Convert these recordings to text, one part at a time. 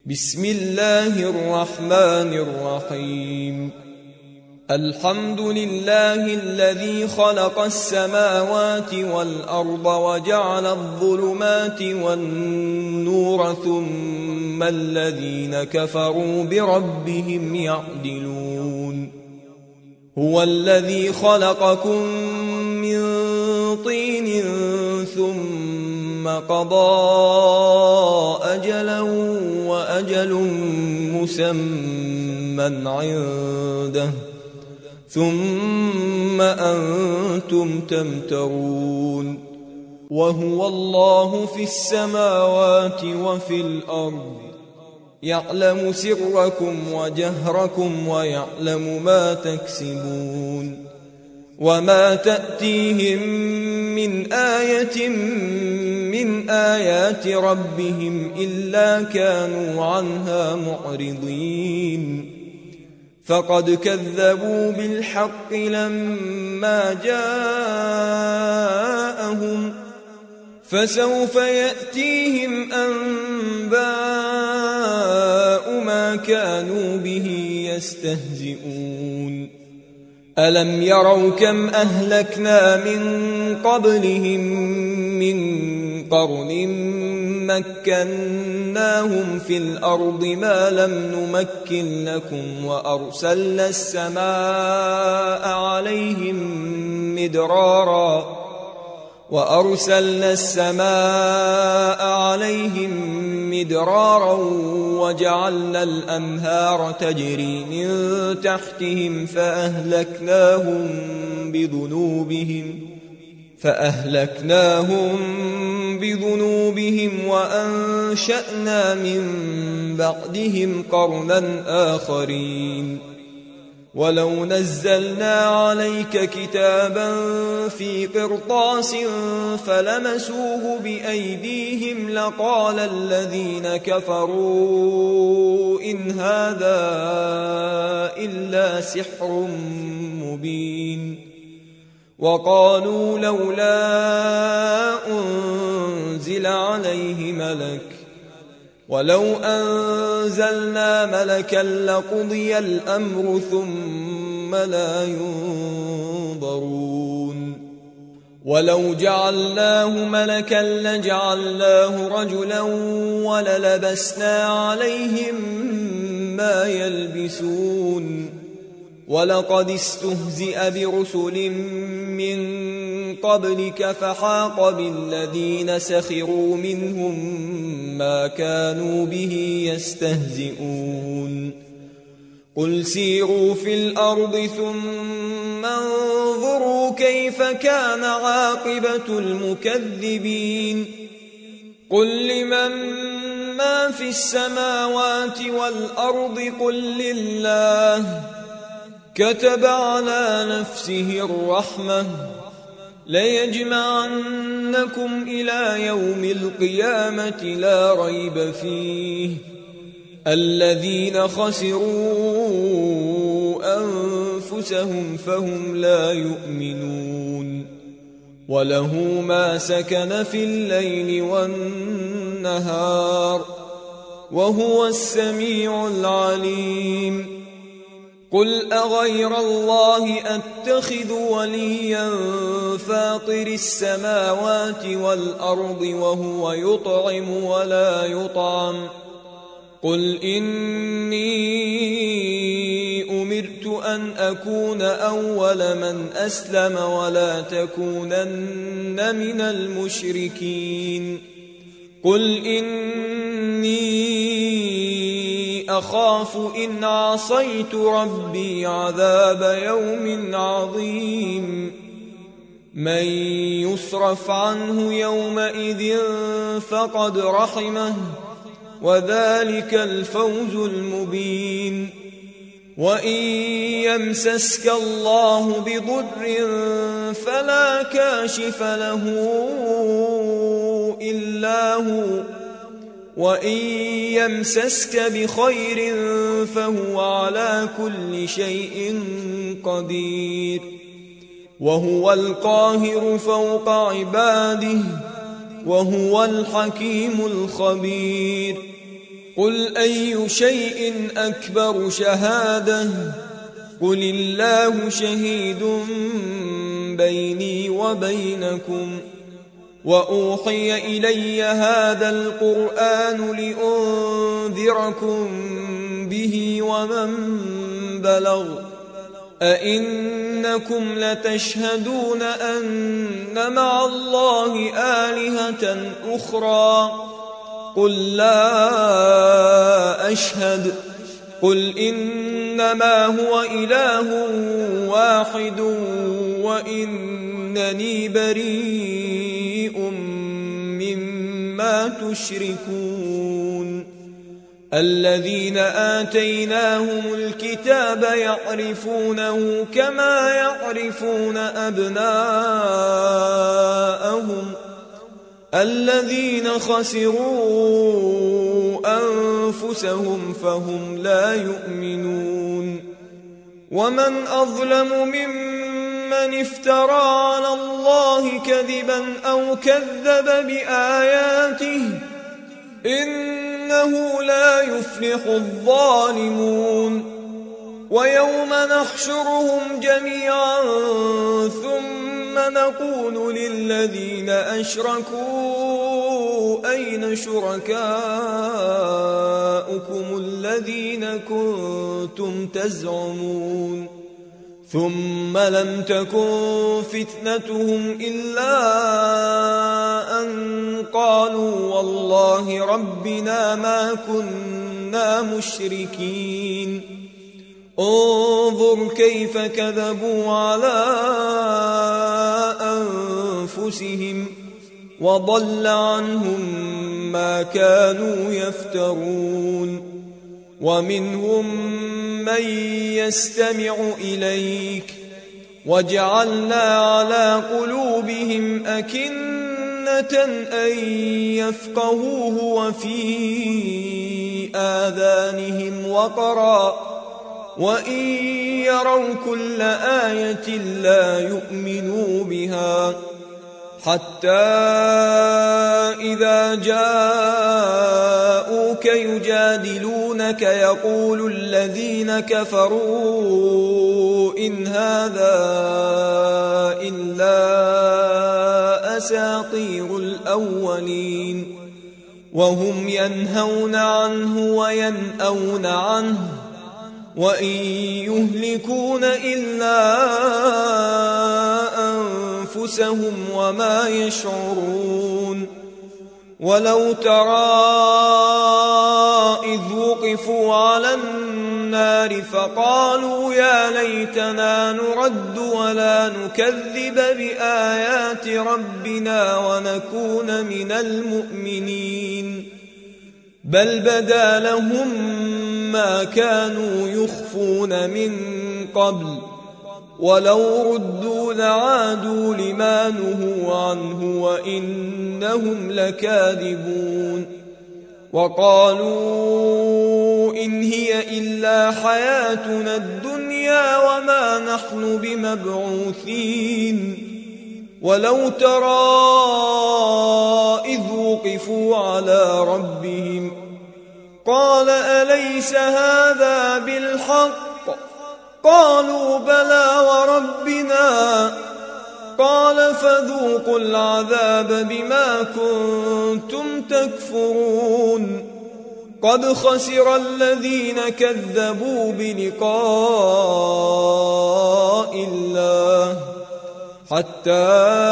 بسم الله الرحمن الرحيم. الحمد لله الذي خلق السماوات والأرض وجعل الظلمات والنور ثم الذين كفروا بربهم يعدلون. هو الذي خلقكم من طين ثم قضى أجلا وأجل مسمى عنده ثم أنتم تمترون. وهو الله في السماوات وفي الأرض يعلم سركم وجهركم ويعلم ما تكسبون. وما تأتيهم من آية من آيات ربهم إلا كانوا عنها معرضين. فقد كذبوا بالحق لما جاءهم فسوف يأتيهم أنباء ما كانوا به يستهزئون. ألم يروا كم أهلكنا من قبلهم من قرن مكناهم في الأرض ما لم نمكن لكم وأرسلنا السماء عليهم مدرارا وجعلنا الأنهار تجري من تحتهم فأهلكناهم بذنوبهم وأنشأنا من بعدهم قرنا آخرين. ولو نزلنا عليك كتابا في قرطاس فلمسوه بأيديهم لقال الذين كفروا إن هذا إلا سحر مبين. وقالوا لولا أنزل عليه ملك ولو أنزلنا ملكا لقضي الأمر ثم لا ينظرون. ولو جعلناه ملكا لجعلناه رجلا وللبسنا عليهم ما يلبسون. ولقد استهزئ برسل من قبلك فحاق بالذين سخروا منهم ما كانوا به يستهزئون. قل سيروا في الأرض ثم انظروا كيف كان عاقبة المكذبين. قل لمن ما في السماوات والأرض قل لله كتب على نفسه الرحمة ليجمعنكم إلى يوم القيامة لا ريب فيه. الذين خسروا أنفسهم فهم لا يؤمنون. وله ما سكن في الليل والنهار وهو السميع العليم. قل أغير الله أتخذ وليا فاطر السماوات والأرض وهو يطعم ولا يطعم. قل إني أمرت أن أكون أول من أسلم ولا تكونن من المشركين. قل إني أخاف إن عصيت ربي عذاب يوم عظيم. من يصرف عنه يومئذ فقد رحمه وذلك الفوز المبين. وإن يمسسك الله بضر فلا كاشف له إلا هو وإن يمسسك بخير فهو على كل شيء قدير. وهو القاهر فوق عباده وهو الحكيم الخبير. قل أي شيء أكبر شهادة قل الله شهيد بيني وبينكم وأوحي إلي هذا القرآن لأنذركم به ومن بلغ أئنكم لتشهدون أن مع الله آلهة أخرى قل لا أشهد قل إنما هو إله واحد وإنني بريء مما تشركون الذين آتيناهم الكتاب يعرفونه كما يعرفون أبناءهم الذين خسروا أنفسهم فهم لا يؤمنون ومن أظلم ممن افترى على الله كذبا أو كذب بآياته إنه لا يفلح الظالمون ويوم نحشرهم جميعا ثم نقول للذين أشركوا أين شركاؤكم الذين كنتم تزعمون ثم لم تكن فتنتهم إلا أن قالوا والله ربنا ما كنا مشركين انظر كيف كذبوا على أنفسهم وضل عنهم ما كانوا يفترون ومنهم من يستمع إليك وجعلنا على قلوبهم أكنة أن يفقهوه وفي آذانهم وقرا وإن يروا كل آية لا يؤمنوا بها حتى إذا جاءوك يجادلونك يقول الذين كفروا إن هذا إلا أساطير الأولين وهم ينهون عنه وينأون عنه وإن يهلكون إلا أنفسهم وما يشعرون ولو ترى إذ وقفوا على النار فقالوا يا ليتنا نرد ولا نكذب بآيات ربنا ونكون من المؤمنين بل بدا لهم ما كانوا يخفون من قبل ولو ردوا لعادوا لما نهوا عنه وإنهم لكاذبون وقالوا إن هي إلا حياتنا الدنيا وما نحن بمبعوثين ولو ترى إذ وقفوا على ربهم قال أليس هذا بالحق قالوا بلى وربنا قال فذوقوا العذاب بما كنتم تكفرون قد خسر الذين كذبوا بلقاء الله حتى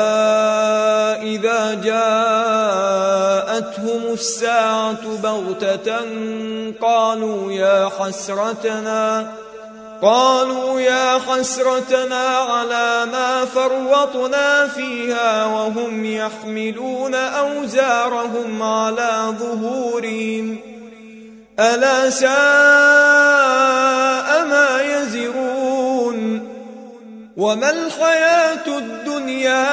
إذا جاءتهم الساعة بغتة قالوا يا حسرتنا على ما فرطنا فيها وهم يحملون أوزارهم على ظهورهم ألا ساء ما يزرون وما الحياة الدنيا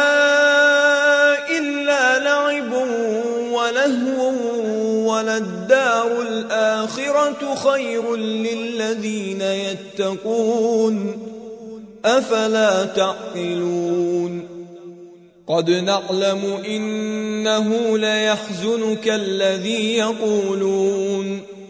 إلا لعب ولهو وللدار الآخرة خير للذين يتقون أفلا تعقلون قد نعلم إنه ليحزنك الذي يقولون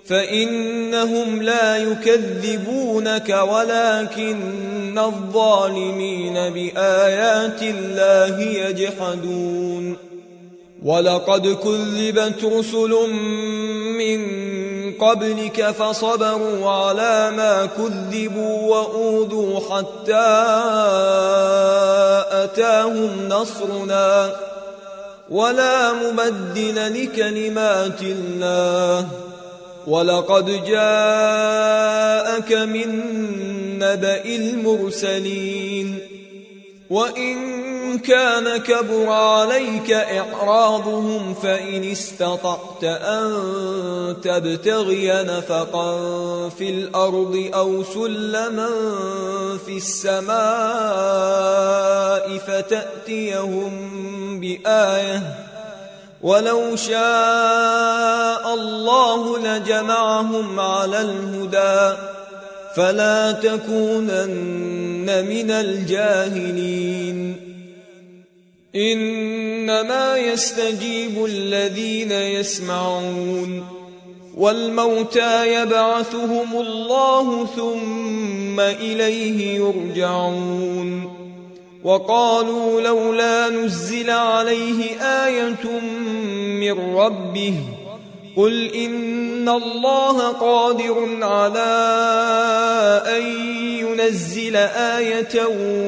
فإنهم لا يكذبونك ولكن الظالمين بآيات الله يجحدون ولقد كذبت رسل من قبلك فصبروا على ما كذبوا وأوذوا حتى أتاهم نصرنا ولا مبدل لكلمات الله ولقد جاءك من نبأ المرسلين وإن كان كبر عليك إعراضهم فإن استطعت أن تبتغي نفقا في الأرض أو سلما في السماء فتأتيهم بآية ولو شاء الله لجمعهم على الهدى فلا تكونن من الجاهلين إنما يستجيب الذين يسمعون والموتى يبعثهم الله ثم إليه يرجعون وقالوا لولا نزل عليه آية من ربه قل إن الله قادر على أن ينزل آية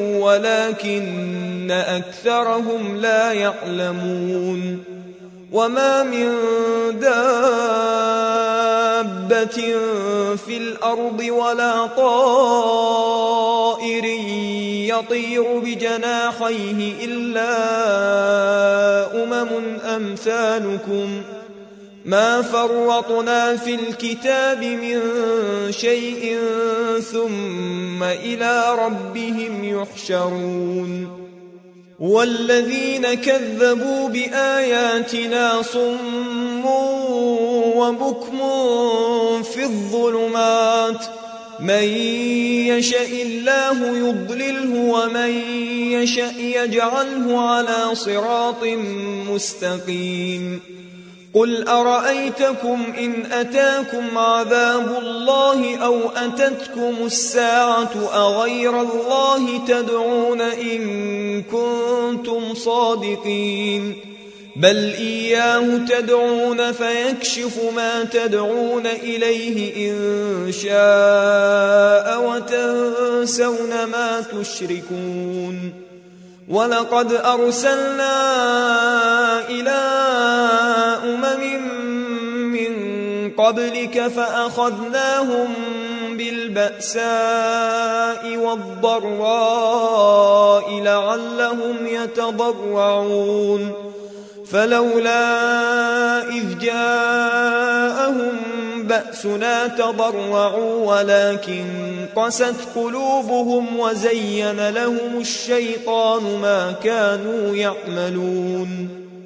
ولكن أكثرهم لا يعلمون وما من دابة في الأرض ولا طائر يطير بجناحيه إلا أمثالكم ما فرطنا في الكتاب من شيء ثم إلى ربهم يحشرون والذين كذبوا بآياتنا صم وبكم في الظلمات من يشاء الله يضلله ومن يشاء يجعله على صراط مستقيم قل أرأيتكم إن أتاكم عذاب الله أو أتتكم الساعة أغير الله تدعون إن كنتم صادقين بل إياه تدعون فيكشف ما تدعون إليه إن شاء وتنسون ما تشركون ولقد أرسلنا إلى من قبلك فأخذناهم بالبأساء والضراء لعلهم يتضرعون فلولا إذ جاءهم بأسنا تضرعوا ولكن قست قلوبهم وزين لهم الشيطان ما كانوا يعملون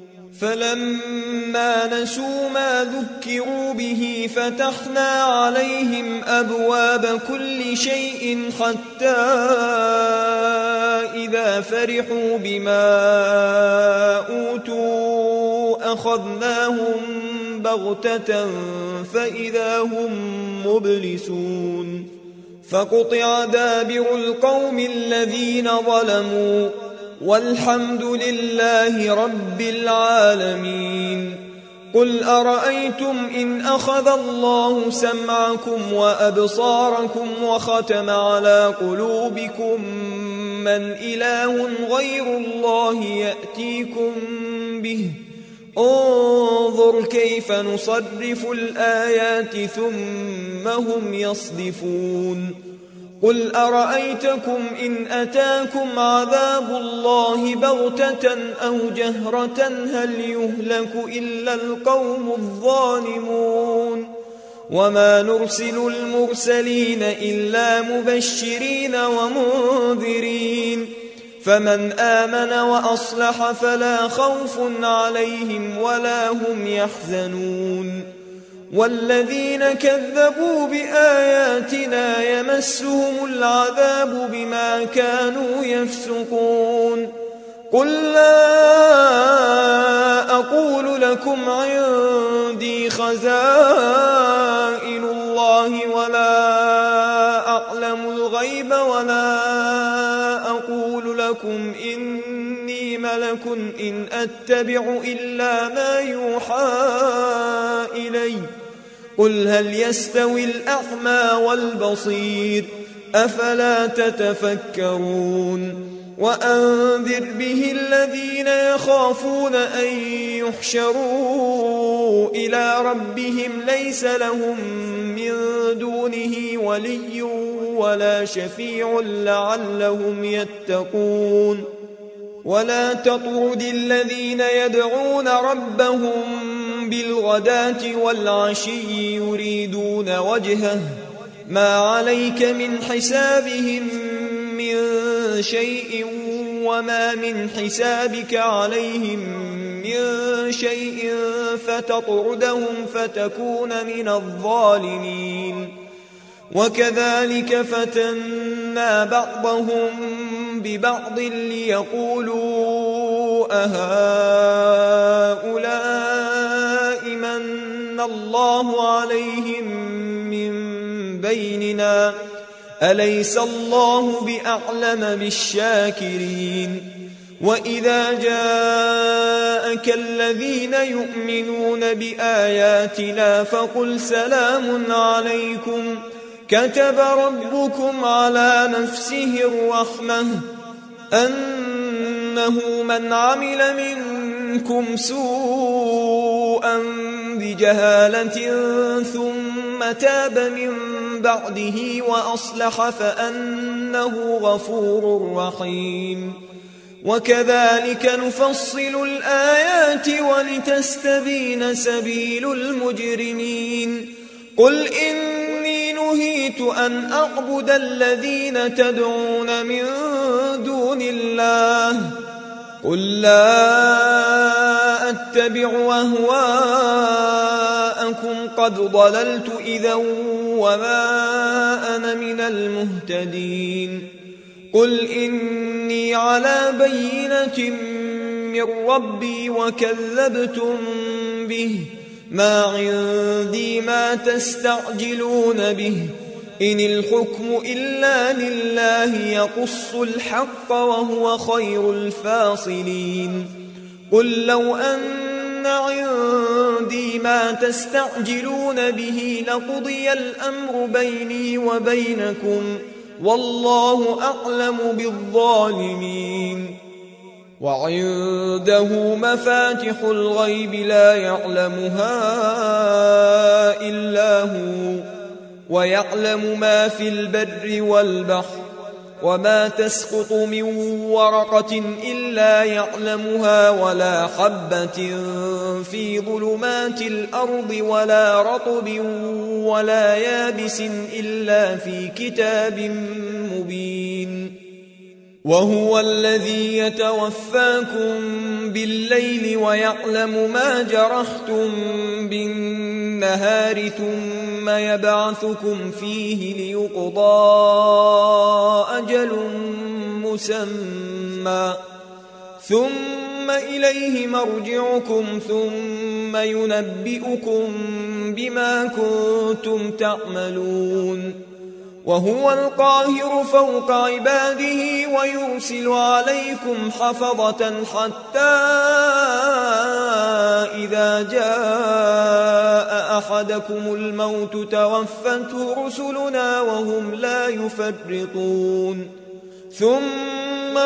فلما نسوا ما ذكروا به فتحنا عليهم أبواب كل شيء حتى إذا فرحوا بما أوتوا أخذناهم بغتة فإذا هم مبلسون فقطع دابر القوم الذين ظلموا والحمد لله رب العالمين قل أرأيتم إن أخذ الله سمعكم وأبصاركم وختم على قلوبكم من إله غير الله يأتيكم به انظر كيف نصرف الآيات ثم هم يصدفون قل أرأيتكم إن أتاكم عذاب الله بغتة أو جهرة هل يهلك إلا القوم الظالمون وما نرسل المرسلين إلا مبشرين ومنذرين فمن آمن وأصلح فلا خوف عليهم ولا هم يحزنون والذين كذبوا بآياتنا يمسهم العذاب بما كانوا يفسقون قل لا أقول لكم عندي خزائن الله ولا أعلم الغيب ولا أقول لكم إني ملك إن أتبع إلا ما يوحى إلي قل هل يستوي الأعمى والبصير أفلا تتفكرون وأنذر به الذين يخافون أن يحشروا إلى ربهم ليس لهم من دونه ولي ولا شفيع لعلهم يتقون ولا تطرد الذين يدعون ربهم بالغداة والعشي يريدون وجهه ما عليك من حسابهم من شيء وما من حسابك عليهم من شيء فتطردهم فتكون من الظالمين وكذلك فتنا بعضهم ببعض ليقولوا أهؤلاء من الله عليهم من بيننا أليس الله بأعلم بالشاكرين وإذا جاءك الذين يؤمنون بآياتنا فقل سلام عليكم كتب ربكم على نفسه الرحمة أنه من عمل منكم سوءا بجهالة ثم تاب من بعده وأصلح فأنه غفور رحيم وكذلك نفصل الآيات ولتستبين سبيل المجرمين قل إني نهيت أن أعبد الذين تدعون من دون الله قل لا أتبع أهواءكم قد ضللت إذا وما أنا من المهتدين قل إني على بينة من ربي وكذبتم به ما عندي ما تستعجلون به إن الحكم إلا لله يقص الحق وهو خير الفاصلين قل لو أن عندي ما تستعجلون به لقضي الأمر بيني وبينكم والله أعلم بالظالمين وعنده مفاتح الغيب لا يعلمها إلا هو ويعلم ما في البر والبحر وما تسقط من ورقة إلا يعلمها ولا حبة في ظلمات الأرض ولا رطب ولا يابس إلا في كتاب مبين وهو الذي يتوفاكم بالليل ويعلم ما جرحتم بالنهار ثم يبعثكم فيه ليقضى أجل مسمى ثم إليه مرجعكم ثم ينبئكم بما كنتم تعملون وهو القاهر فوق عباده ويرسل عليكم حفظة حتى إذا جاء أحدكم الموت توفته رسلنا وهم لا يفرطون ثم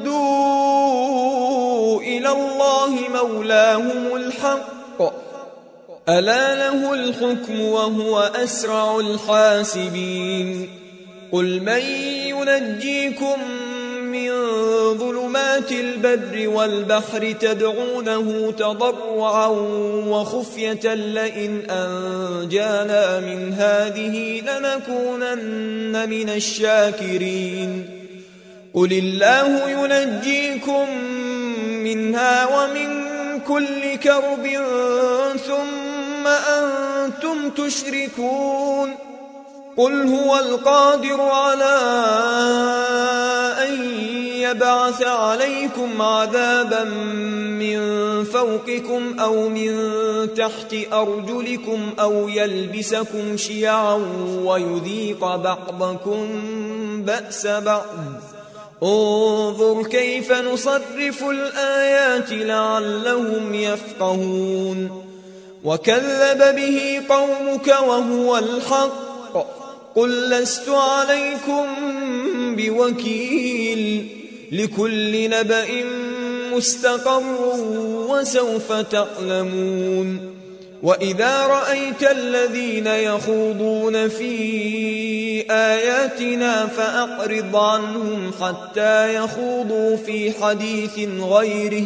ردوا إلى الله مولاهم الحق ألا له الحكم وهو أسرع الحاسبين قل من ينجيكم من ظلمات البر والبحر تدعونه تضرعا وخفية لئن أنجانا من هذه لنكونن من الشاكرين قل الله ينجيكم منها ومن كل كرب ثم أنتم تشركون قل هو القادر على أن يبعث عليكم عذابا من فوقكم أو من تحت أرجلكم أو يلبسكم شيعا ويذيق بعضكم بأس بعض. انظر كيف نصرف الآيات لعلهم يفقهون. وكذب به قومك وهو الحق قل لست عليكم بوكيل لكل نبأ مستقر وسوف تعلمون. وإذا رأيت الذين يخوضون في آياتنا فأعرض عنهم حتى يخوضوا في حديث غيره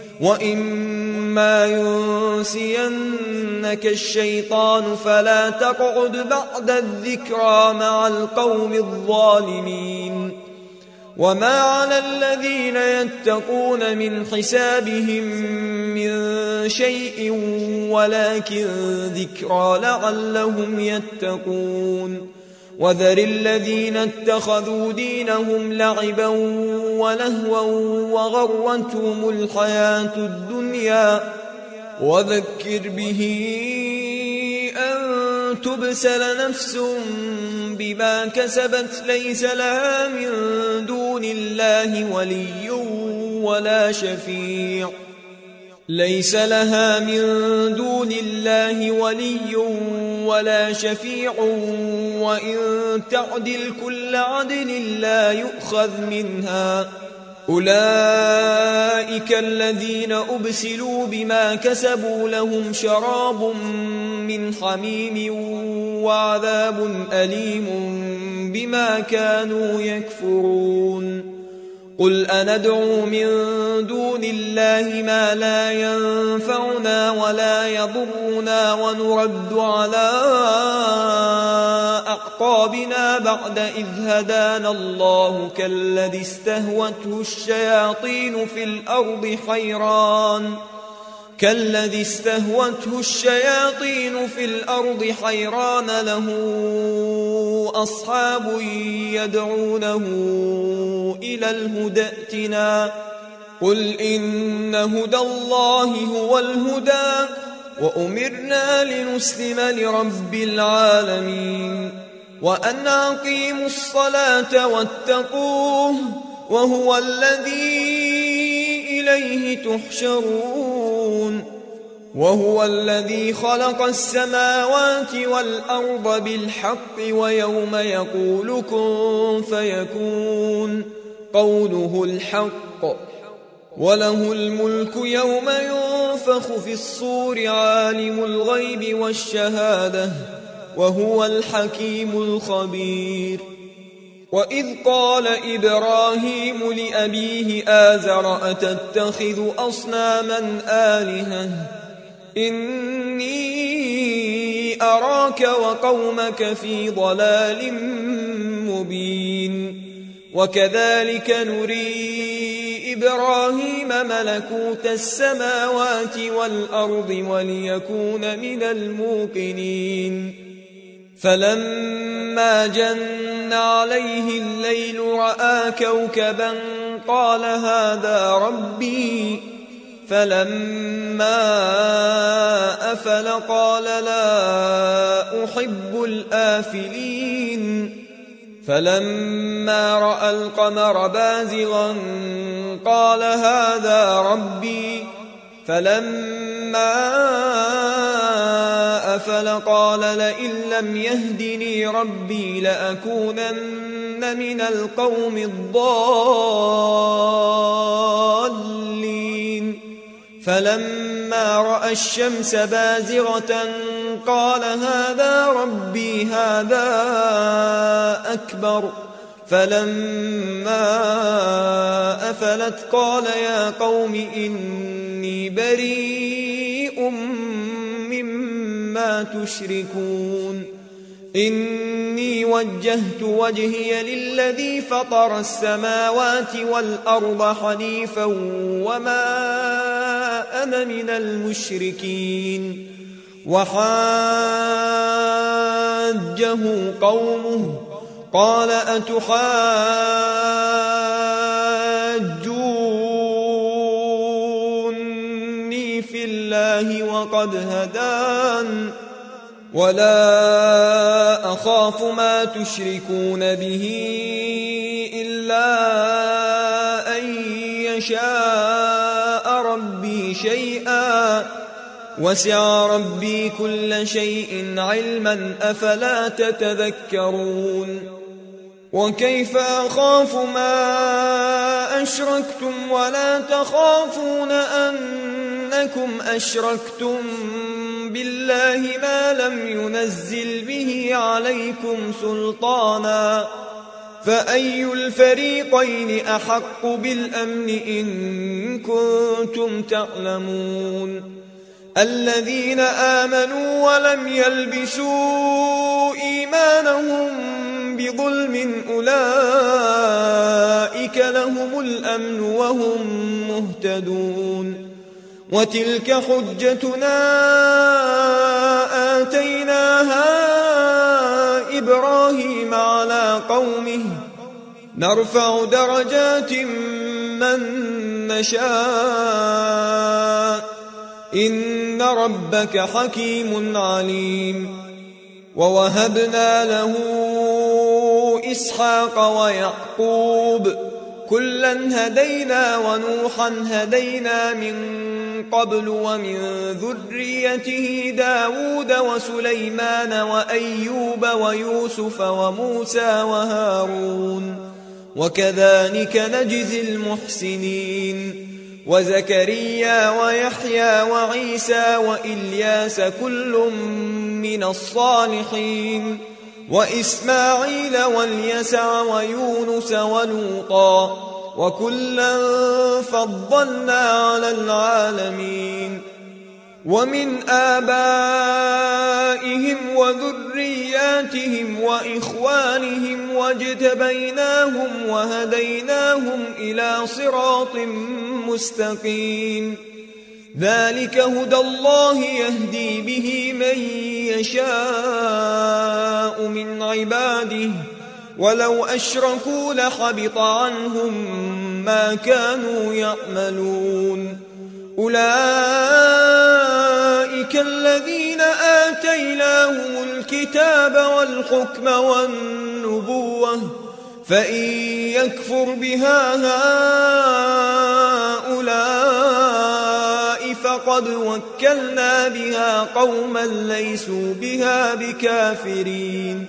وإما ينسينك الشيطان فلا تقعد بعد الذكرى مع القوم الظالمين. وما على الذين يتقون من حسابهم من شيء ولكن ذكرى لعلهم يتقون. وذر الذين اتخذوا دينهم لعبا ولهوا وغرتهم الحياة الدنيا وذكر به أن تبسل نفس بما كسبت ليس لها من دون الله ولي ولا شفيع ولا شفيع وإن تعدل كل عدل لا يؤخذ منها. أولئك الذين أبسلوا بما كسبوا لهم شراب من حميم وعذاب أليم بما كانوا يكفرون. قل أندعو من دون الله ما لا ينفعنا ولا يضرنا ونرد على أعقابنا بعد إذ هدانا الله كالذي استهوته الشياطين في الأرض حيران له أصحاب يدعونه إلى الهدى ائتنا. قل إن هدى الله هو الهدى وأمرنا لنسلم لرب العالمين وأن أقيموا الصلاة واتقوه وهو الذي إليه تحشرون. وهو الذي خلق السماوات والأرض بالحق ويوم يقول كن فيكون قوله الحق وله الملك يوم ينفخ في الصور عالم الغيب والشهادة وهو الحكيم الخبير. وإذ قال إبراهيم لأبيه آزر أتتخذ أصناما آلهة إني أراك وقومك في ضلال مبين. وكذلك نري إبراهيم ملكوت السماوات والأرض وليكون من الموقنين. فلما جن عليه الليل رأى كوكبا قال هذا ربي فلما أفل قال لا أحب الآفلين. فلما رأى القمر بازغا قال هذا ربي فلما أفل قال لئن لم يهدني ربي لأكونن من القوم الضالين. فلما رأى الشمس بازغة قال هذا ربي هذا أكبر. فلما أفلت قال يا قوم إني بريء مما تشركون. إني وجهت وجهي للذي فطر السماوات والأرض حنيفا وما أنا من المشركين. وحاجه قومه قال أتحاجوني يحاجوني في الله وقد هدان ولا أخاف ما تشركون به إلا أن يشاء ربي شيئا وسع ربي كل شيء علما أفلا تتذكرون وكيف أخاف ما أشركتم ولا تخافون أنكم أشركتم بالله ما لم ينزل به عليكم سلطانا فأي الفريقين أحق بالأمن إن كنتم تعلمون الذين آمنوا ولم يلبسوا إيمانهم بظلم أولئك لهم الأمن وهم مهتدون وتلك حجتنا آتيناها إبراهيم على قومه نرفع درجات من نشاء إن ربك حكيم عليم ووهبنا له إسحاق ويعقوب كلا هدينا ونوحا هدينا من قبل ومن ذريته داود وسليمان وأيوب ويوسف وموسى وهارون وكذلك نجزي المحسنين وزكريا ويحيى وعيسى وإلياس كل من الصالحين وإسماعيل واليسع ويونس ولوطا وكلا فضلنا على العالمين ومن آبائهم وذرياتهم وإخوانهم واجتبيناهم وهديناهم إلى صراط مستقيم ذلك هدى الله يهدي به من يشاء من عباده ولو أشركوا لحبط عنهم ما كانوا يعملون أولئك الذين آتيناهم الكتاب والحكم والنبوة فإن يكفر بها هؤلاء فقد وكلنا بها قوما ليسوا بها بكافرين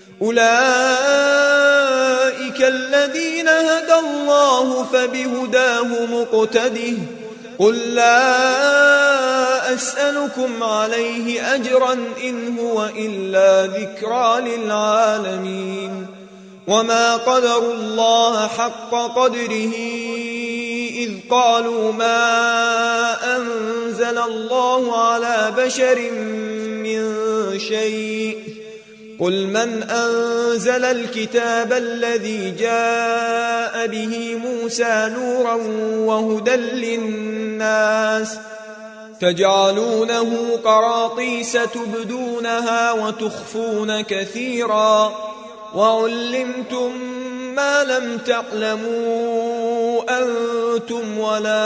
أولئك الذين هدى الله فبهداه مقتده قل لا أسألكم عليه أجرا إن هو إلا ذكرى للعالمين وما قدروا الله حق قدره إذ قالوا ما أنزل الله على بشر من شيء قل من أنزل الكتاب الذي جاء به موسى نورا وهدى للناس تجعلونه قراطيس تبدونها وتخفون كثيرا وعلمتم ما لم تعلموا أنتم ولا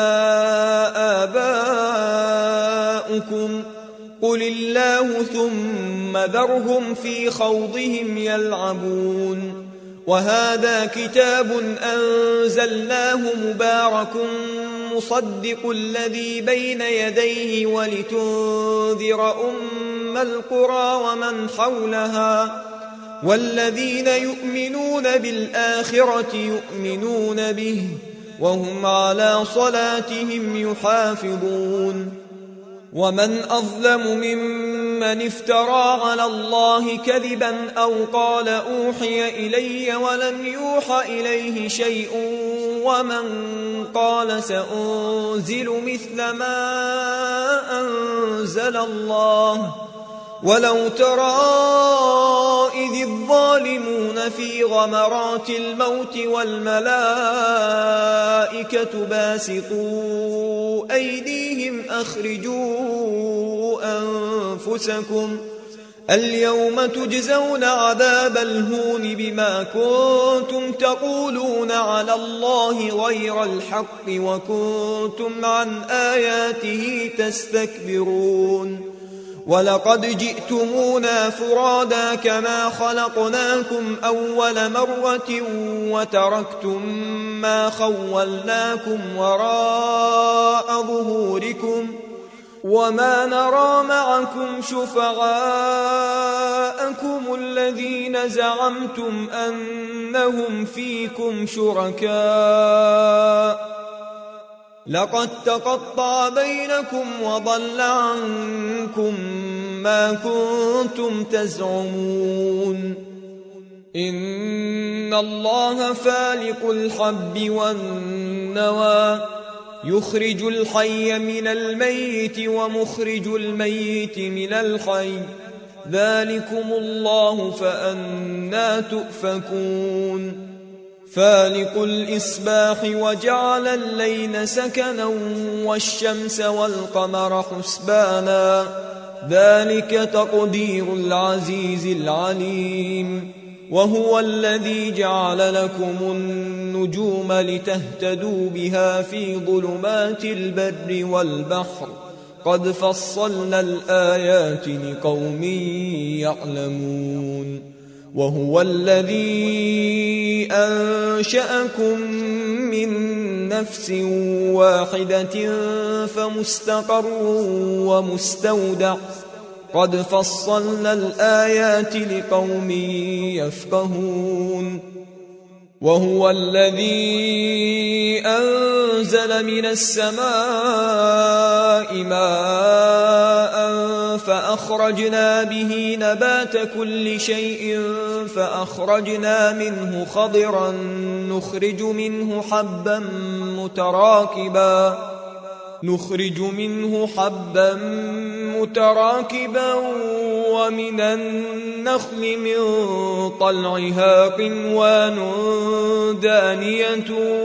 آباؤكم قل الله ثم ذرهم في خوضهم يلعبون وهذا كتاب أنزلناه مبارك مصدق الذي بين يديه ولتنذر أم القرى ومن حولها والذين يؤمنون بالآخرة يؤمنون به وهم على صلاتهم يحافظون ومن أظلم ممن افترى على الله كذبا أو قال أوحي إلي ولم يوحى إليه شيء ومن قال سأنزل مثل ما أنزل الله ولو ترى إذ الظالمون في غمرات الموت والملائكة باسطوا أيديهم اليوم تجزون عذاب الهون بما كنتم تقولون على الله غير الحق وكنتم عن آياته تستكبرون ولقد جئتمونا فرادا كما خلقناكم أول مرة وتركتم ما خولناكم وراء ظهوركم وما نرى معكم شفعاءكم الذين زعمتم أنهم فيكم شركاء لقد تقطع بينكم وضل عنكم ما كنتم تزعمون إن الله فالق الحب والنوى يخرج الحي من الميت ومخرج الميت من الحي ذلكم الله فأنى تؤفكون فالق الإصباح وجعل الليل سكنا والشمس والقمر حسبانا ذلك تقدير العزيز العليم وهو الذي جعل لكم النجوم لتهتدوا بها في ظلمات البر والبحر قد فصلنا الآيات لقوم يعلمون وهو الذي أنشأكم من نفس واحدة فمستقر ومستودع قد فصلنا الآيات لقوم يفقهون وهو الذي أنزل من السماء ماء فأخرجنا به نبات كل شيء فأخرجنا منه خضرا نخرج منه حبا متراكبا ومن النخل من طلعها قنوان دانية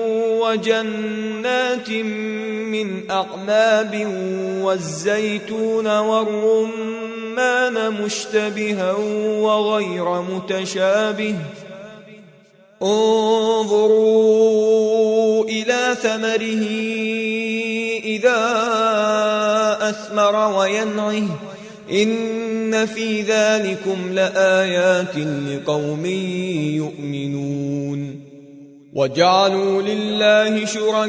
وجنات من أعناب والزيتون والرمان مشتبها وغير متشابه انظروا إلى ثمره إذا أثمر وينعه إن في ذلكم لآيات لقوم يؤمنون وجعلوا لله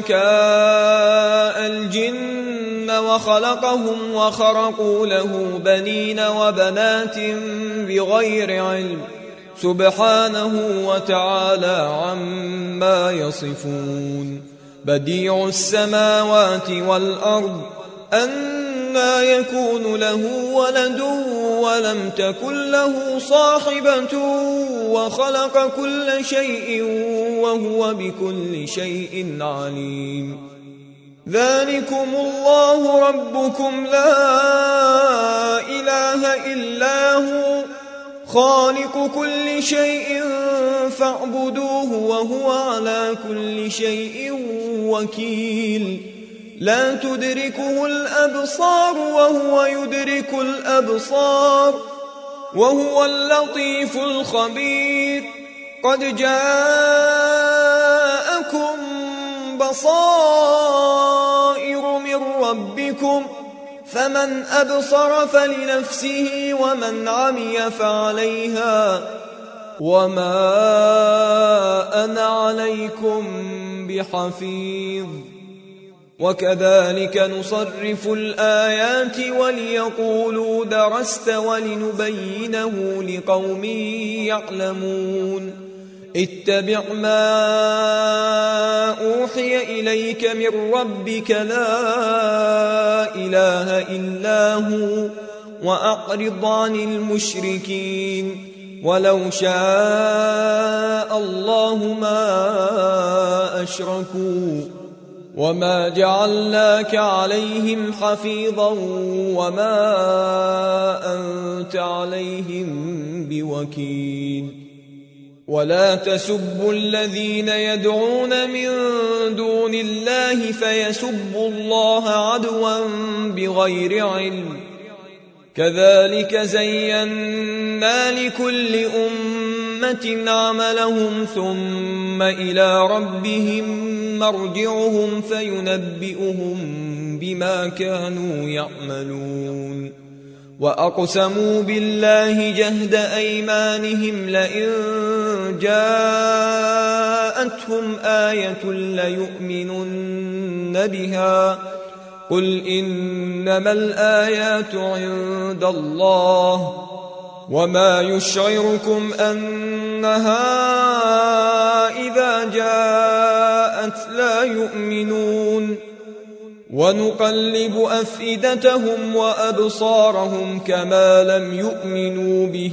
شركاء الجن وخلقهم وخرقوا له بنين وبنات بغير علم سبحانه وتعالى عما يصفون بديع السماوات والأرض أنى يكون له ولد ولم تكن له صاحبة وخلق كل شيء وهو بكل شيء عليم ذلكم الله ربكم لا إله إلا هو خالق كل شيء فاعبدوه وهو على كل شيء وكيل لا تدركه الأبصار وهو يدرك الأبصار وهو اللطيف الخبير قد جاءكم بصائر من ربكم فمن أبصر فلنفسه ومن عمي فعليها وما أنا عليكم بحفيظ وكذلك نصرف الآيات وليقولوا درست ولنبينه لقوم يعلمون اتبع ما أوحي إليك من ربك لا إله إلا هو وأعرض عن المشركين ولو شاء الله ما أشركوا وما جعلناك عليهم حفيظا وما أنت عليهم بوكيل ولا تسبوا الذين يدعون من دون الله فيسبوا الله عدوا بغير علم كذلك زينا لكل أمة عملهم ثم إلى ربهم مرجعهم فينبئهم بما كانوا يعملون وأقسموا بالله جهد أيمانهم لئن جاءتهم آية ليؤمنن بها قل إنما الآيات عند الله وما يشعركم أنها إذا جاءت لا يؤمنون ونقلب أفئدتهم وأبصارهم كما لم يؤمنوا به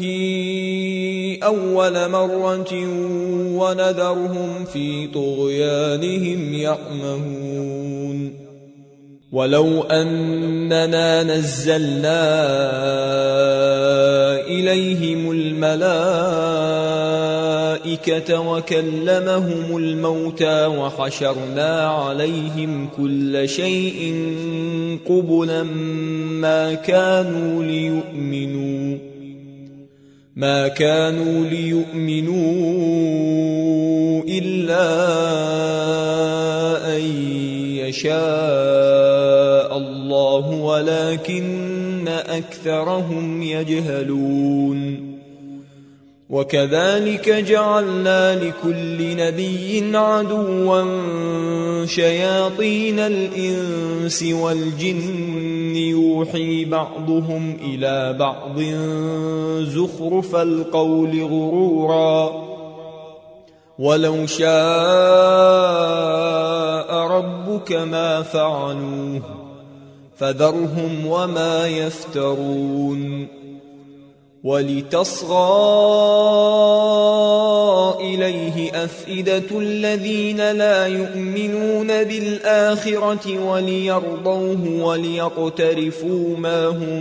أول مرة ونذرهم في طغيانهم يعمهون ولو أننا نزلنا إليهم الملائكة وكلمهم الموتى وحشرنا عليهم كل شيء قبلا ما كانوا ليؤمنوا إلا أن يشاء الله ولكن أكثرهم يجهلون وكذلك جعلنا لكل نبي عدوا شياطين الإنس والجن يوحي بعضهم إلى بعض زخرف القول غرورا ولو شاء ربك ما فعلوه فذرهم وما يفترون ولتصغى إليه أفئدة الذين لا يؤمنون بالآخرة وليرضوه وليقترفوا ما هم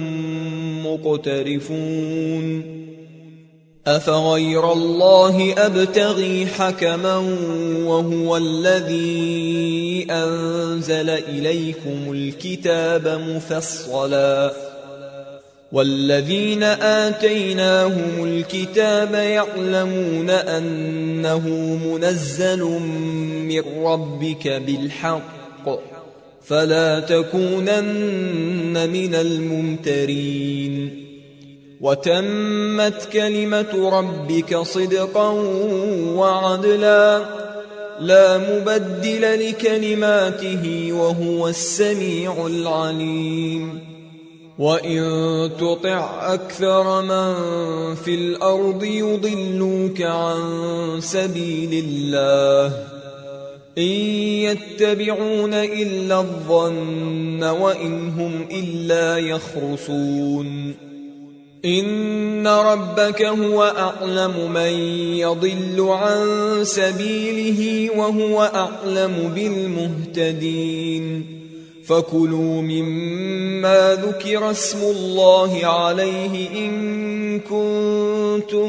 مقترفون أفغير الله أبتغي حكما وهو الذي أنزل إليكم الكتاب مفصلا والذين آتيناهم الكتاب يعلمون أنه منزل من ربك بالحق فلا تكونن من الممترين وتمت كلمة ربك صدقا وعدلا لا مبدل لكلماته وهو السميع العليم وإن تطع أكثر من في الأرض يضلوك عن سبيل الله إن يتبعون إلا الظن وإن هم إلا يخرصون إن ربك هو أعلم من يضل عن سبيله وهو أعلم بالمهتدين فكلوا مما ذكر اسم الله عليه إن كنتم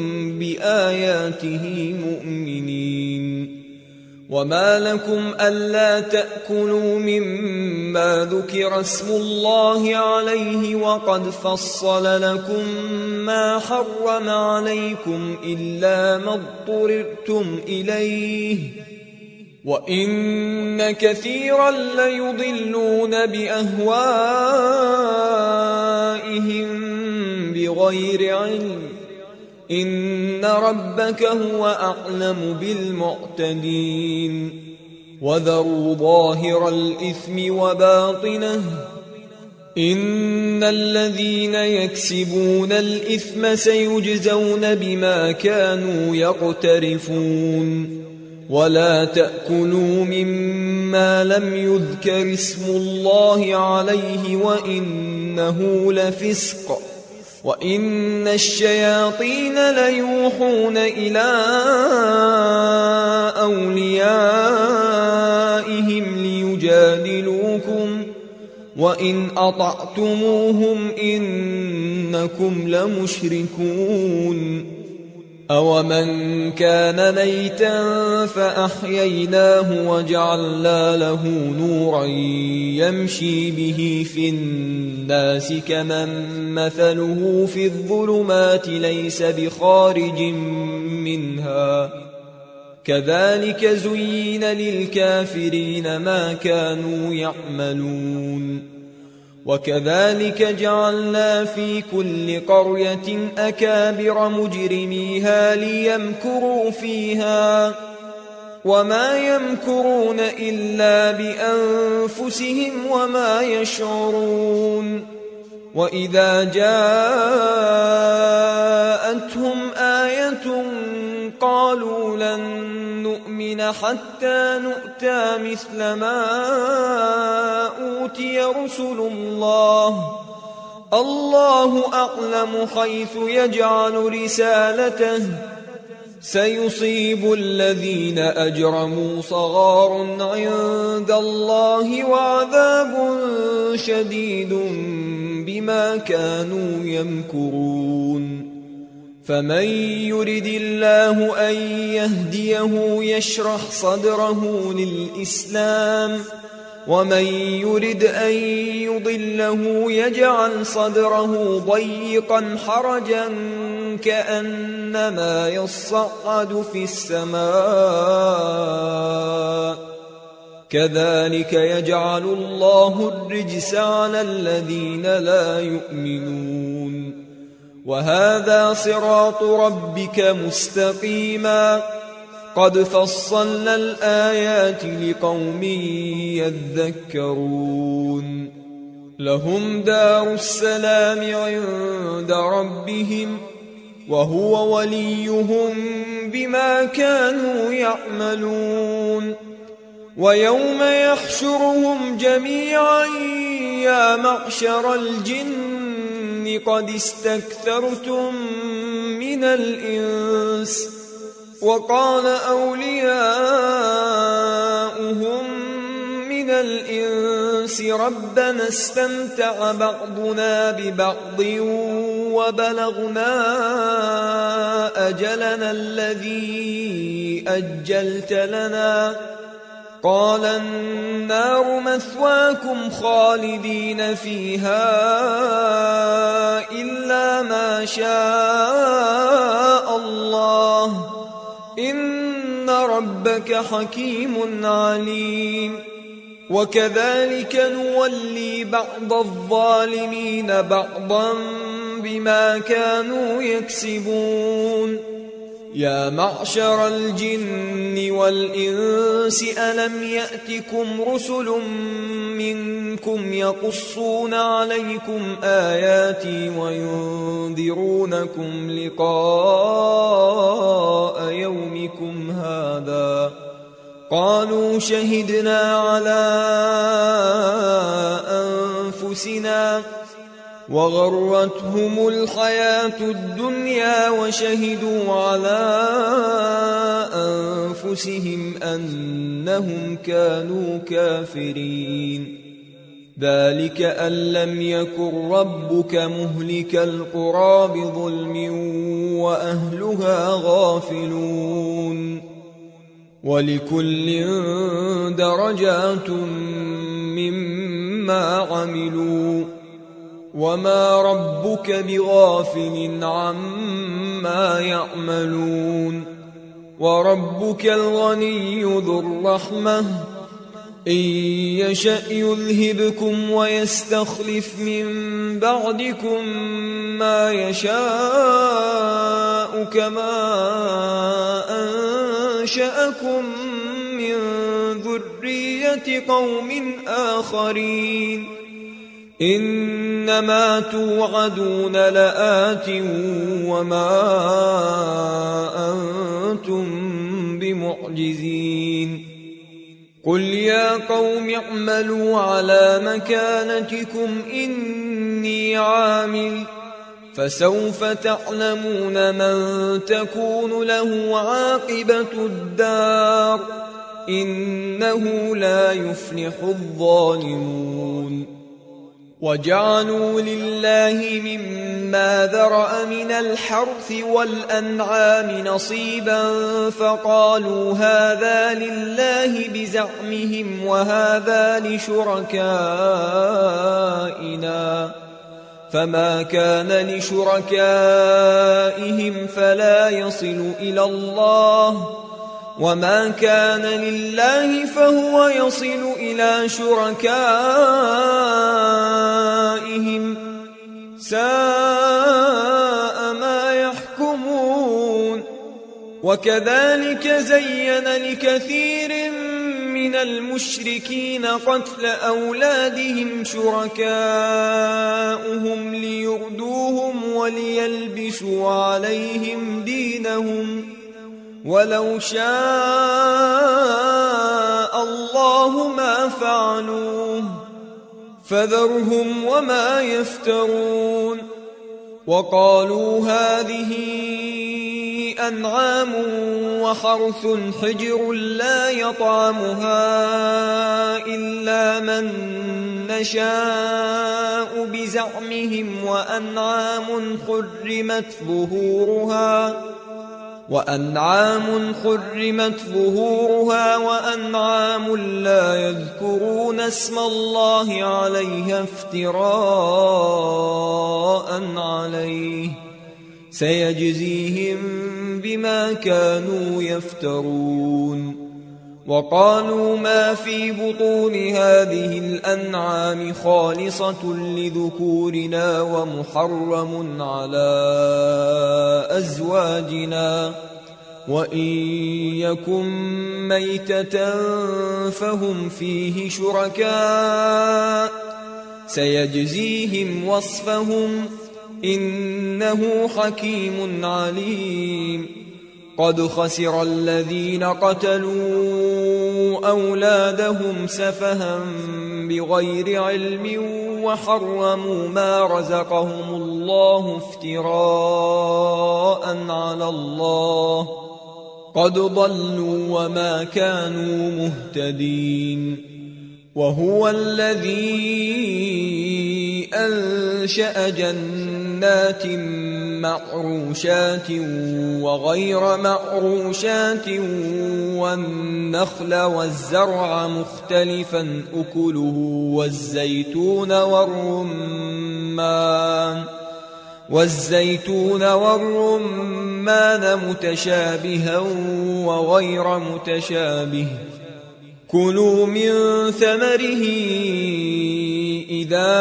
بآياته مؤمنين وما لكم ألا تأكلوا مما ذكر اسم الله عليه وقد فصل لكم ما حرم عليكم إلا ما اضطررتم إليه وإن كثيرا ليضلون بأهوائهم بغير علم إن ربك هو أعلم بالمعتدين وذروا ظاهر الإثم وباطنه إن الذين يكسبون الإثم سيجزون بما كانوا يقترفون ولا تأكلوا مما لم يذكر اسم الله عليه وإنه لفسق وإن الشياطين ليوحون إلى أوليائهم ليجادلوكم وإن أطعتموهم إنكم لمشركون أَوَمَنْ كَانَ مَيْتًا فَأَحْيَيْنَاهُ وَجَعَلْنَا لَهُ نُورًا يَمْشِي بِهِ فِي النَّاسِ كَمَنْ مَثَلُهُ فِي الظُّلُمَاتِ لَيْسَ بِخَارِجٍ مِنْهَا كَذَلِكَ زُيِّنَ لِلْكَافِرِينَ مَا كَانُوا يَعْمَلُونَ وَكَذَلِكَ جَعَلْنَا فِي كُلِّ قَرْيَةٍ أَكَابِرَ مُجْرِمِيهَا لِيَمْكُرُوا فِيهَا وَمَا يَمْكُرُونَ إِلَّا بِأَنفُسِهِمْ وَمَا يَشْعُرُونَ وَإِذَا جَاءَتْهُمْ آيَةٌ قَالُوا لَن نُّؤْمِنَ حَتَّى نُؤْتَىٰ مِثْلَ مَا أُوتِيَ رُسُلُ اللَّهُ أَعْلَمُ حَيْثُ يَجْعَلُ رِسَالَتَهُ سَيُصِيبُ الَّذِينَ أَجْرَمُوا صَغَارٌ عِندَ اللَّهِ وَعَذَابٌ شَدِيدٌ بِمَا كَانُوا يَمْكُرُونَ فَمَن يُرِدِ اللَّهُ أَن يَهْدِيَهُ يَشْرَحْ صَدْرَهُ لِلْإِسْلَامِ وَمَن يُرِدْ أَن يُضِلَّهُ يَجْعَلْ صَدْرَهُ ضَيِّقًا حَرَجًا كَأَنَّمَا يَصَّعَّدُ فِي السَّمَاءِ كَذَلِكَ يَجْعَلُ اللَّهُ الرِّجْسَ عَلَى الَّذِينَ لَا يُؤْمِنُونَ وَهَذَا صِرَاطُ رَبِّكَ مُسْتَقِيمًا قَدْ فَصَّلْنَا الْآيَاتِ لِقَوْمٍ يَذَّكَّرُونَ لَهُمْ دَارُ السَّلَامِ عِندَ رَبِّهِمْ وَهُوَ وَلِيُّهُم بِمَا كَانُوا يَعْمَلُونَ وَيَوْمَ يَحْشُرُهُمْ جَمِيعًا يَا مَعْشَرَ الْجِنِّ قد استكثرتم من الإنس وقال أولياؤهم من الإنس ربنا استمتع بعضنا ببعض وبلغنا أجلنا الذي أجلت لنا قال النار مثواكم خالدين فيها إلا ما شاء الله إن ربك حكيم عليم وكذلك نولي بعض الظالمين بعضا بما كانوا يكسبون يا معشر الجن والإنس ألم يأتكم رسل منكم يقصون عليكم آياتي وينذرونكم لقاء يومكم هذا قالوا شهدنا على أنفسنا وغرتهم الحياة الدنيا وشهدوا على أنفسهم أنهم كانوا كافرين ذلك أن لم يكن ربك مهلك القرى بظلم وأهلها غافلون ولكل درجات مما عملوا وما ربك بغافل عما يعملون وربك الغني ذو الرحمة إن يشأ يذهبكم ويستخلف من بعدكم ما يشاء كما أنشأكم من ذرية قوم آخرين إنما توعدون لآت وما أنتم بمعجزين قل يا قوم اعملوا على مكانتكم إني عامل فسوف تعلمون من تكون له عاقبة الدار إنه لا يفلح الظالمون وجعلوا لله مما ذرأ من الحرث والأنعام نصيبا فقالوا هذا لله بزعمهم وهذا لشركائنا فما كان لشركائهم فلا يصل إلى الله وما كان لله فهو يصل إلى شركائهم ساء ما يحكمون. وكذلك زين لكثير من المشركين قتل أولادهم شركاؤهم ليردوهم وليلبسوا عليهم دينهم ولو شاء الله ما فعلوه فذرهم وما يفترون. وقالوا هذه أنعام وحرث حجر لا يطعمها إلا من نشاء بزعمهم وأنعام حرمت ظهورها وأنعام لا يذكرون اسم الله عليها افتراء عليه سيجزيهم بما كانوا يفترون. وقالوا ما في بطون هذه الأنعام خالصة لذكورنا ومحرم على أزواجنا وإن يكن ميتة فهم فيه شركاء سيجزيهم وصفهم إنه حكيم عليم. قد خسر الذين قتلوا أولادهم سفها بغير علم وحرموا ما رزقهم الله افتراء على الله قد ضلوا وما كانوا مهتدين. وهو الذي أنشأ جنات معروشات وغير معروشات والنخل والزرع مختلفا أكله والزيتون والرمان متشابها وغير متشابه كلوا من ثمره إذا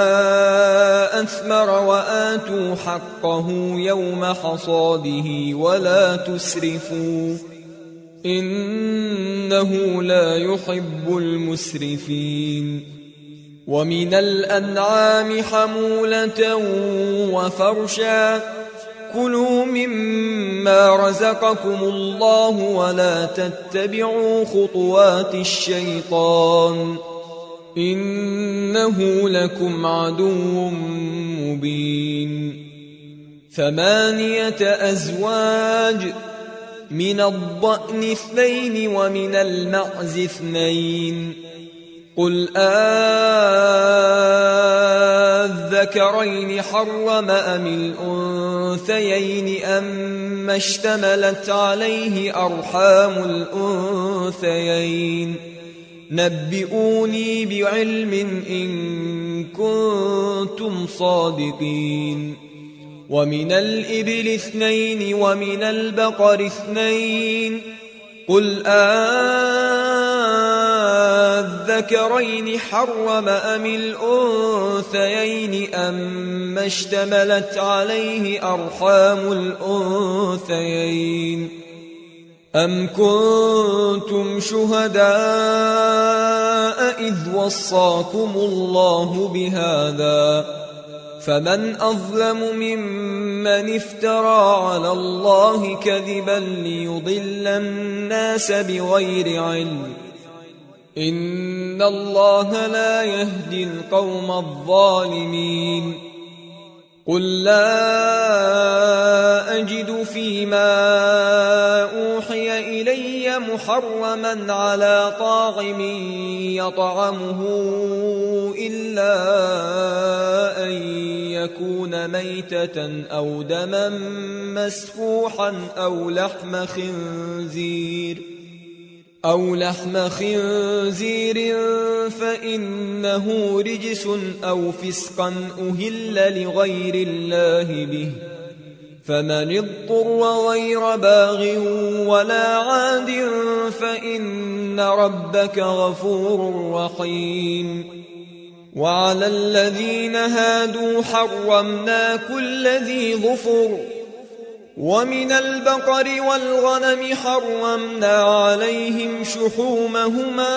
أثمر وآتوا حقه يوم حصاده ولا تسرفوا إنه لا يحب المسرفين. ومن الأنعام حمولة وفرشا كلوا مما رزقكم الله ولا تتبعوا خطوات الشيطان إنه لكم عدو مبين. 8 أزواج من الضأن 2 ومن المعز 2 قل الذكرين حرم أم الأنثيين أما اشتملت عليه أرحام الأنثيين نبئوني بعلم إن كنتم صادقين. ومن الإبل 2 ومن البقر 2 قل الذكرين حرم أم الأنثيين أما اشتملت عليه أرحام الأنثيين أم كنتم شهداء إذ وصاكم الله بهذا فمن أظلم ممن افترى على الله كذبا ليضل الناس بغير علم إن الله لا يهدي القوم الظالمين. قل لا أجد فيما أوحي إلي محرما على طاعم يطعمه إلا أن يكون ميتة أو دما مسفوحا أو لحم خنزير فإنه رجس أو فسقا أهل لغير الله به، فمن اضطر غير باغ ولا عاد فإن ربك غفور رحيم. وعلى الذين هادوا حرمنا كل ذي ظفر، ومن البقر والغنم حرمنا عليهم شحومهما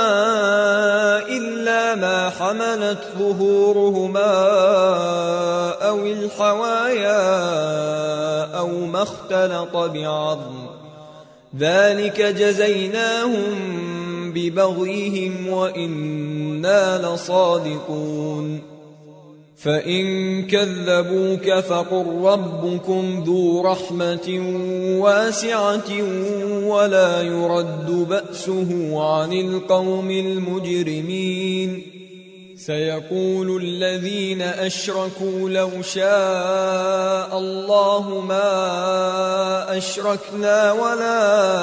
إلا ما حملت ظهورهما أو الحوايا أو ما اختلط بعظم، ذلك جزيناهم ببغيهم وإنا لصادقون. فإن كذبوك فقل ربكم ذو رحمة واسعة ولا يرد بأسه عن القوم المجرمين. سيقول الذين أشركوا لو شاء الله ما أشركنا ولا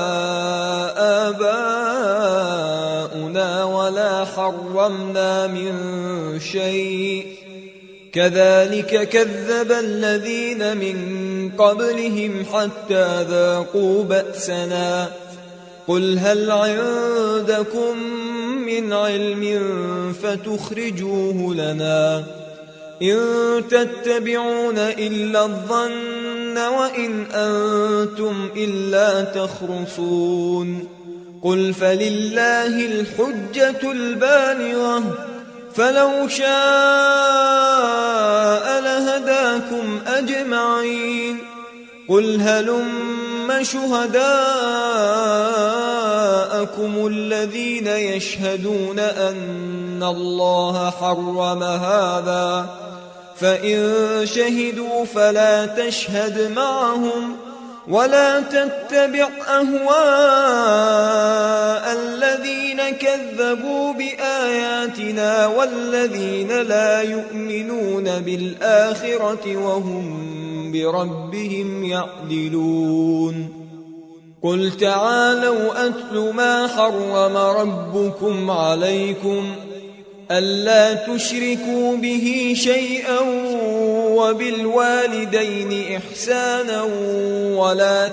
آباؤنا ولا حرمنا من شيء كذلك كذب الذين من قبلهم حتى ذاقوا بأسنا. قل هل عندكم من علم فتخرجوه لنا؟ إن تتبعون إلا الظن وإن أنتم إلا تخرصون. قل فلله الحجة البالغة، فلو شاء لهداكم أجمعين. قل هلم شهداءكم الذين يشهدون أن الله حرم هذا، فإن شهدوا فلا تشهد معهم ولا تتبع أهواء الذين كذبوا بآياتنا والذين لا يؤمنون بالآخرة وهم بربهم يعدلون. قل تعالوا أتل ما حرم ربكم عليكم ألا تشركوا به شيئا وبالوالدين إحسانا ولا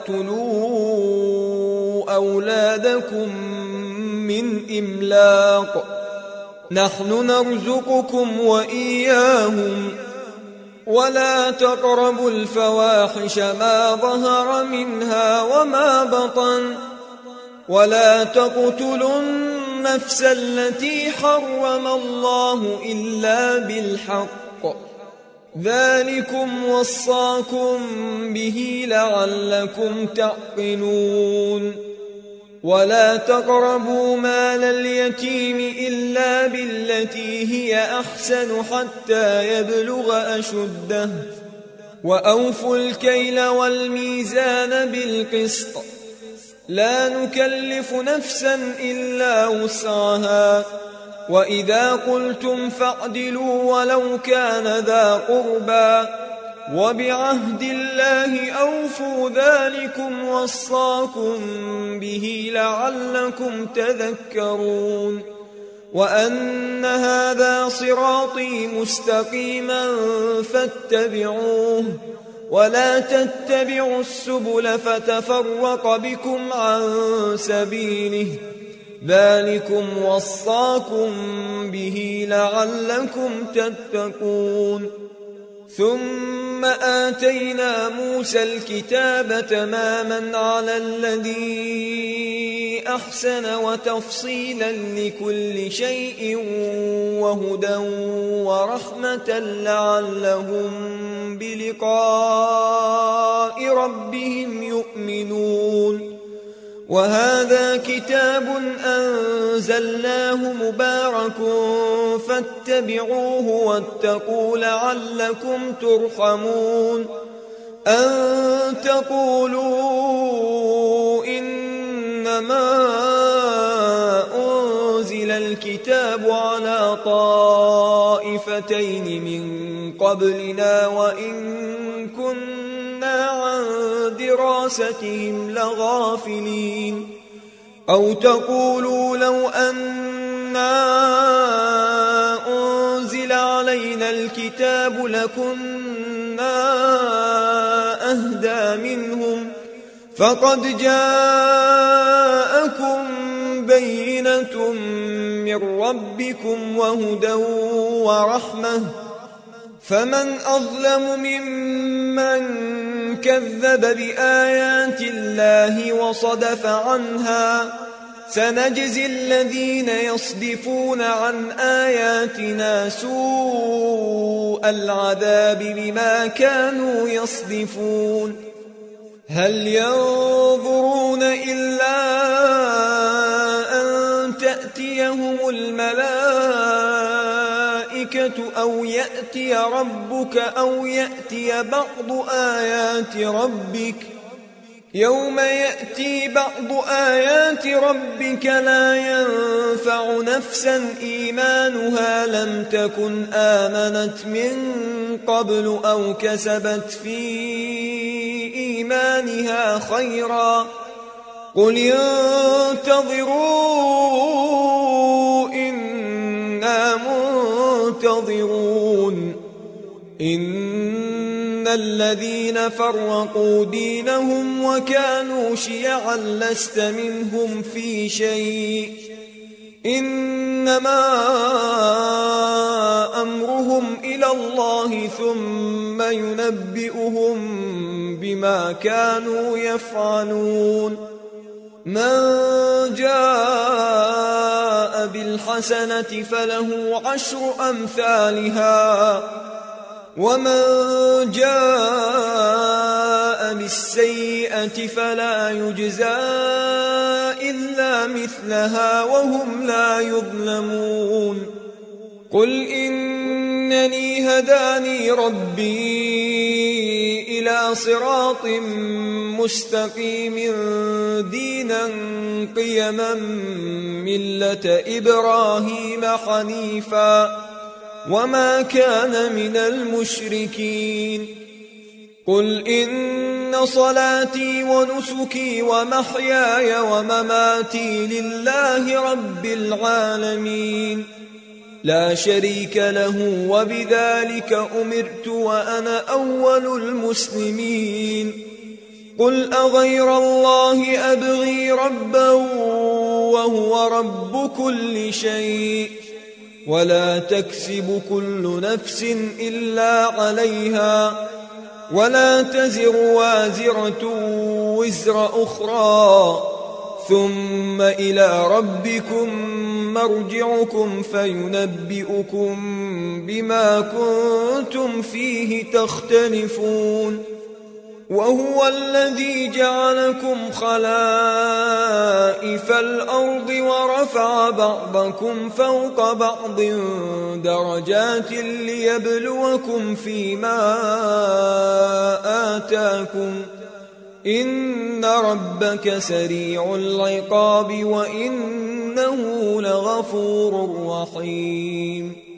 تقتلوا أولادكم من إملاق، نحن نرزقكم وإياهم، ولا تقربوا الفواحش ما ظهر منها وما بطن، ولا تقتلوا النفس التي حرم الله إلا بالحق، ذلكم وصاكم به لعلكم تعقلون. ولا تقربوا مال اليتيم إلا بالتي هي أحسن حتى يبلغ أشده، وأوفوا الكيل والميزان بالقسط، لا نكلف نفسا إلا وسعها، وإذا قلتم فاعدلوا ولو كان ذا قربى، وبعهد الله أوفوا، ذلكم وصاكم به لعلكم تذكرون. وأن هذا صراطي مستقيما فاتبعوه، ولا تتبعوا السبل فتفرق بكم عن سبيله، ذلكم وصاكم به لعلكم تتقون. ثم آتينا موسى الكتاب تماما على الذي أحسن وتفصيلا لكل شيء وهدى ورحمة لعلهم بلقاء ربهم يؤمنون. وهذا كتاب أنزلناه مبارك فاتبعوه واتقوا لعلكم ترحمون أن تقولوا إنما أنزل الكتاب على طائفتين من قبلنا وإن كنا عن دراستهم لغافلين أو تقولوا لو أنا أنزل علينا الكتاب لكنا أهدى منهم فقد جاءكم بينة من ربكم وهدى ورحمة فمن أظلم ممن كذب بآيات الله وصدف عنها سنجزي الذين يصدفون عن آياتنا سوء العذاب بما كانوا يصدفون هل ينظرون إلا أن تأتيهم الملائكة أو يأتي ربك أو يأتي بعض آيات ربك يوم يأتي بعض آيات ربك لا ينفع نفسا إيمانها لم تكن آمنت من قبل أو كسبت في إيمانها خيرا قل انتظروا إنا منتظرون إن الذين فرقوا دينهم وكانوا شيعا لست منهم في شيء إنما أمرهم إلى الله ثم ينبئهم بما كانوا يفعلون من جاء بالحسنة فله 10 أمثالها ومن جاء بالسيئة فلا يجزى إلا مثلها وهم لا يظلمون قل إنني هداني ربي إلى صراط مستقيم دينا قيما ملة إبراهيم حنيفا وما كان من المشركين قل إن صلاتي ونسكي ومحياي ومماتي لله رب العالمين لا شريك له وبذلك أمرت وأنا أول المسلمين قل أغير الله أبغي ربا وهو رب كل شيء ولا تكسب كل نفس إلا عليها ولا تزر وازرة وزر أخرى ثم إلى ربكم مرجعكم فينبئكم بما كنتم فيه تختلفون وهو الذي جعلكم خلائف الأرض ورفع بعضكم فوق بعض درجات ليبلوكم فيما آتاكم إن ربك سريع العقاب وإنه لغفور رحيم